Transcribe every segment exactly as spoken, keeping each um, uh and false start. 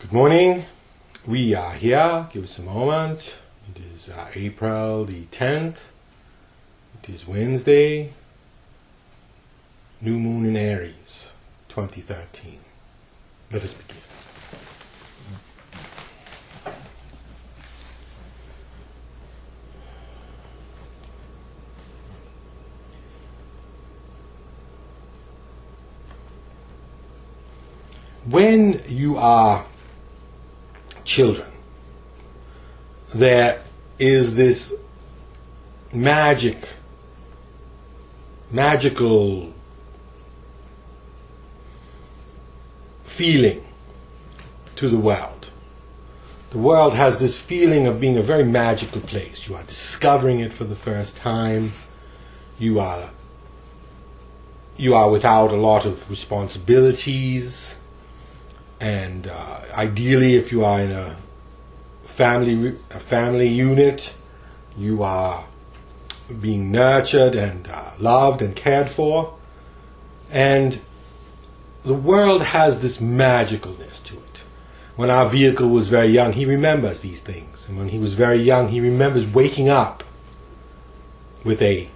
Good morning. We are here. Give us a moment. It is uh, April the tenth. It is Wednesday. New moon in Aries, twenty thirteen. Let us begin. When you are children, there is this magic, magical feeling to the world. The world has this feeling of being a very magical place. You are discovering it for the first time. You are, you are without a lot of responsibilities. And uh, ideally, if you are in a family a family unit, you are being nurtured and uh, loved and cared for. And the world has this magicalness to it. When our vehicle was very young, he remembers these things. And when he was very young, he remembers waking up with a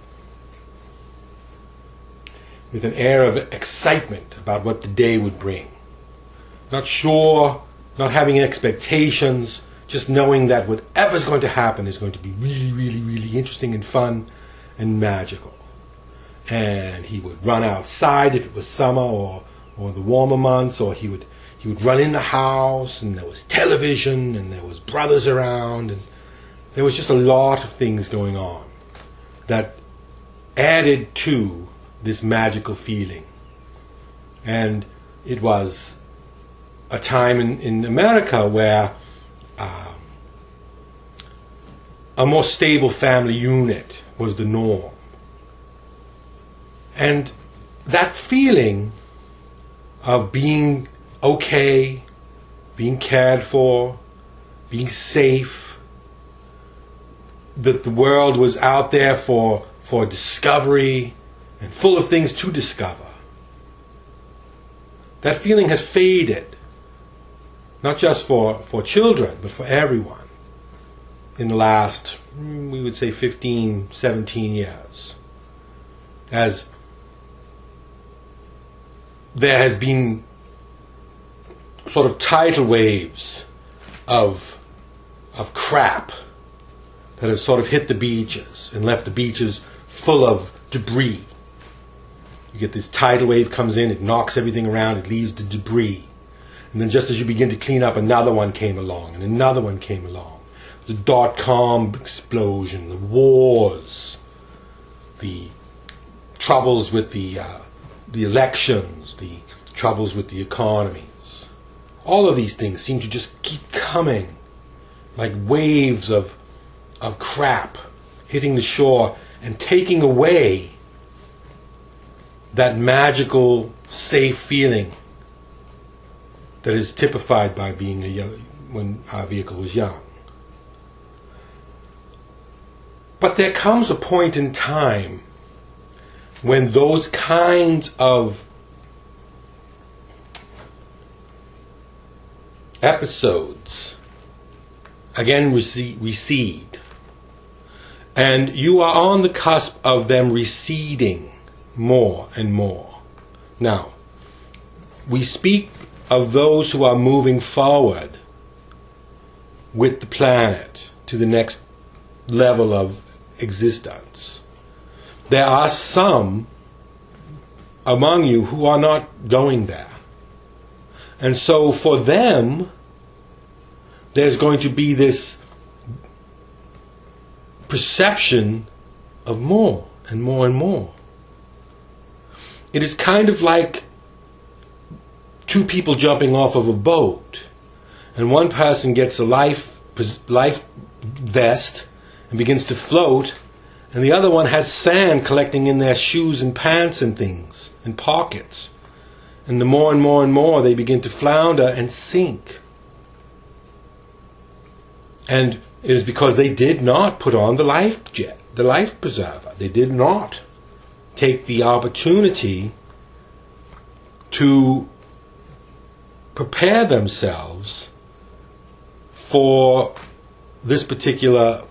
with an air of excitement about what the day would bring. Not sure, not having expectations, just knowing that whatever's going to happen is going to be really, really, really interesting and fun and magical. And he would run outside if it was summer or, or the warmer months, or he would he would run in the house, and there was television, and there was brothers around, and there was just a lot of things going on that added to this magical feeling. And it was a time in, in America where um, a more stable family unit was the norm. And that feeling of being okay, being cared for, being safe, that the world was out there for, for discovery and full of things to discover, that feeling has faded. Not just for, for children, but for everyone in the last, we would say, fifteen, seventeen years. As there has been sort of tidal waves of, of crap that has sort of hit the beaches and left the beaches full of debris. You get this tidal wave comes in, it knocks everything around, it leaves the debris. And then just as you begin to clean up, another one came along, and another one came along. The dot-com explosion, the wars, the troubles with the uh, the elections, the troubles with the economies. All of these things seem to just keep coming like waves of of crap hitting the shore and taking away that magical, safe feeling that is typified by being a young, when our vehicle was young. But there comes a point in time when those kinds of episodes again recede, and you are on the cusp of them receding more and more. Now, we speak of those who are moving forward with the planet to the next level of existence. There are some among you who are not going there. And so for them, there's going to be this perception of more and more and more. It is kind of like two people jumping off of a boat, and one person gets a life life vest and begins to float, and the other one has sand collecting in their shoes and pants and things and pockets, and the more and more and more they begin to flounder and sink. And it is because they did not put on the life jet, the life preserver. They did not take the opportunity to prepare themselves for this particular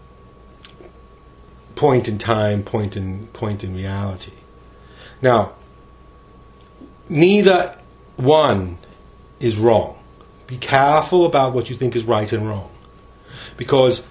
point in time, point in point in reality. Now, neither one is wrong. Be careful about what you think is right and wrong, because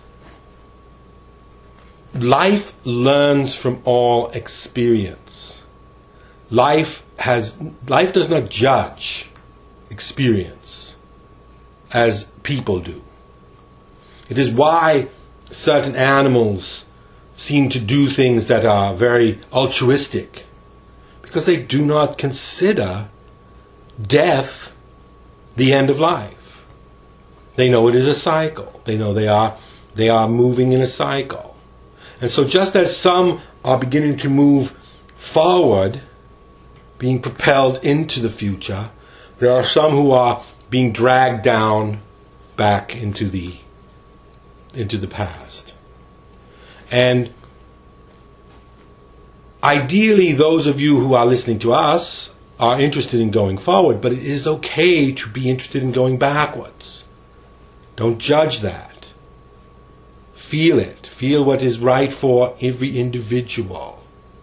life learns from all experience. Life has life does not judge experience as people do. It is why certain animals seem to do things that are very altruistic, because they do not consider death the end of life. They know it is a cycle. They know they are they are moving in a cycle. And so just as some are beginning to move forward, being propelled into the future, there are some who are being dragged down back into the into the past. And ideally, those of you who are listening to us are interested in going forward, but it is okay to be interested in going backwards. Don't judge that. Feel it. Feel what is right for every individual.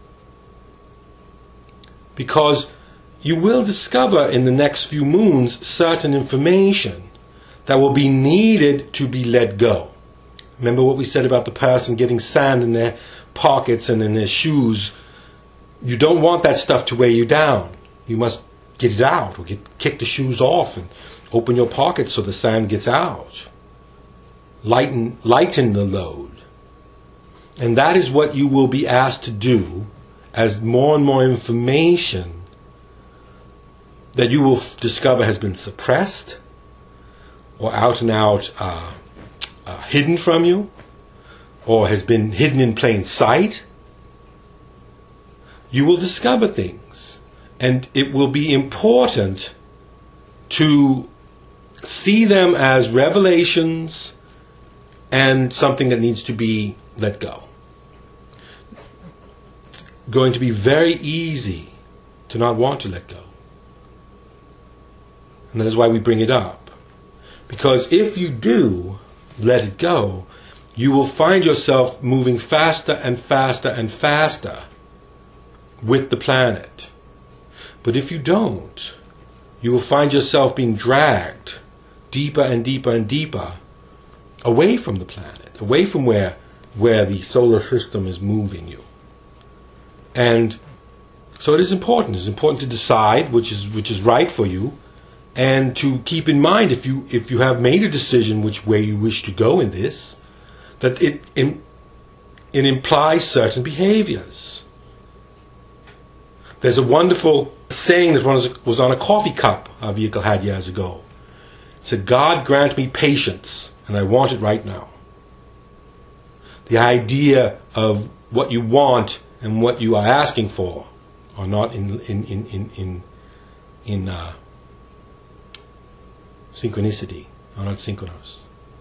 Because you will discover in the next few moons certain information that will be needed to be let go. Remember what we said about the person getting sand in their pockets and in their shoes. You don't want that stuff to weigh you down. You must get it out, or get, kick the shoes off and open your pockets so the sand gets out. Lighten, lighten the load. And that is what you will be asked to do as more and more information that you will discover has been suppressed or out and out uh, uh, hidden from you, or has been hidden in plain sight. You will discover things, and it will be important to see them as revelations and something that needs to be let go. It's going to be very easy to not want to let go. And that is why we bring it up. Because if you do let it go, you will find yourself moving faster and faster and faster with the planet. But if you don't, you will find yourself being dragged deeper and deeper and deeper away from the planet, away from where, where the solar system is moving you. And so it is important. It's important to decide which is which is right for you, and to keep in mind, if you if you have made a decision which way you wish to go in this, that it it, it implies certain behaviors. There's a wonderful saying that was, was on a coffee cup our vehicle had years ago. It said, "God grant me patience, and I want it right now." The idea of what you want and what you are asking for are not in in in in in, in uh, synchronicity, are not synchronous.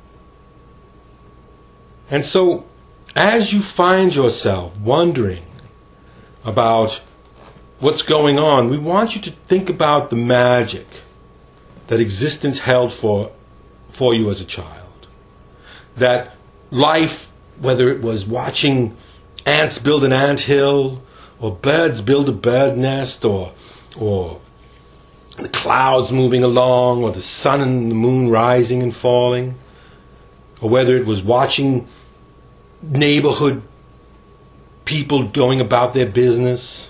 And so, as you find yourself wondering about what's going on, we want you to think about the magic that existence held for for you as a child. That life, whether it was watching ants build an anthill, or birds build a bird nest, or or the clouds moving along, or the sun and the moon rising and falling, or whether it was watching neighborhood people going about their business,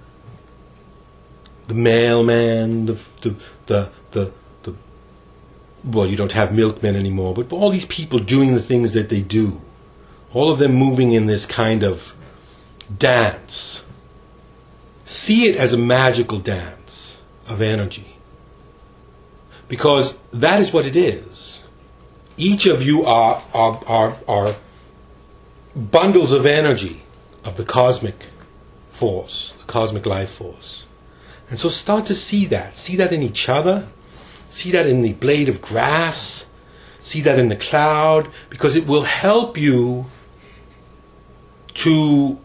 the mailman, the the the the, the well, you don't have milkmen anymore, but all these people doing the things that they do, all of them moving in this kind of dance. See it as a magical dance of energy, because that is what it is. Each of you are are are, are bundles of energy of the cosmic force, the cosmic life force. And so start to see that. See that in each other. See that in the blade of grass. See that in the cloud, because it will help you to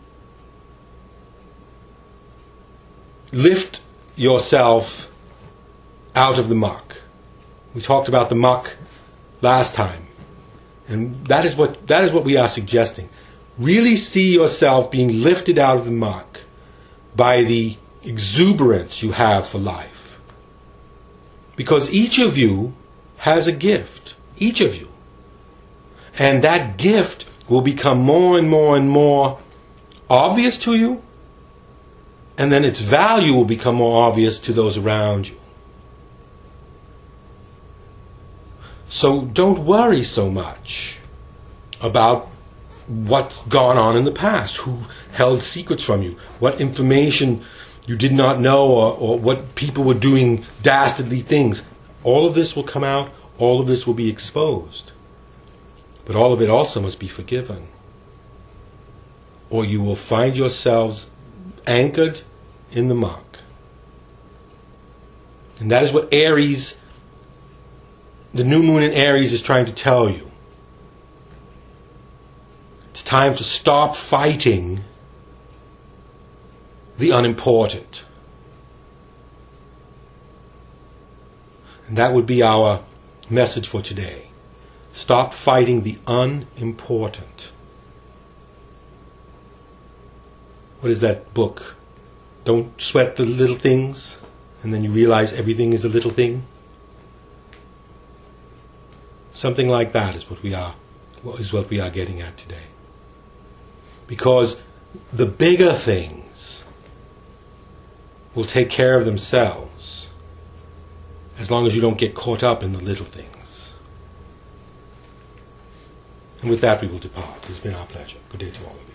lift yourself out of the muck. We talked about the muck last time. And that is what that is what we are suggesting. Really see yourself being lifted out of the muck by the exuberance you have for life. Because each of you has a gift. Each of you. And that gift will become more and more and more obvious to you, and then its value will become more obvious to those around you. So don't worry so much about what's gone on in the past, who held secrets from you, what information you did not know, or, or what people were doing dastardly things. All of this will come out, all of this will be exposed. But all of it also must be forgiven. Or you will find yourselves anchored in the muck. And that is what Aries, the new moon in Aries, is trying to tell you. It's time to stop fighting the unimportant. And that would be our message for today. Stop fighting the unimportant. What is that book? Don't sweat the little things, and then you realize everything is a little thing. Something like that is what we are, is what we are getting at today. Because the bigger things will take care of themselves as long as you don't get caught up in the little things. And with that we will depart. It's been our pleasure. Good day to all of you.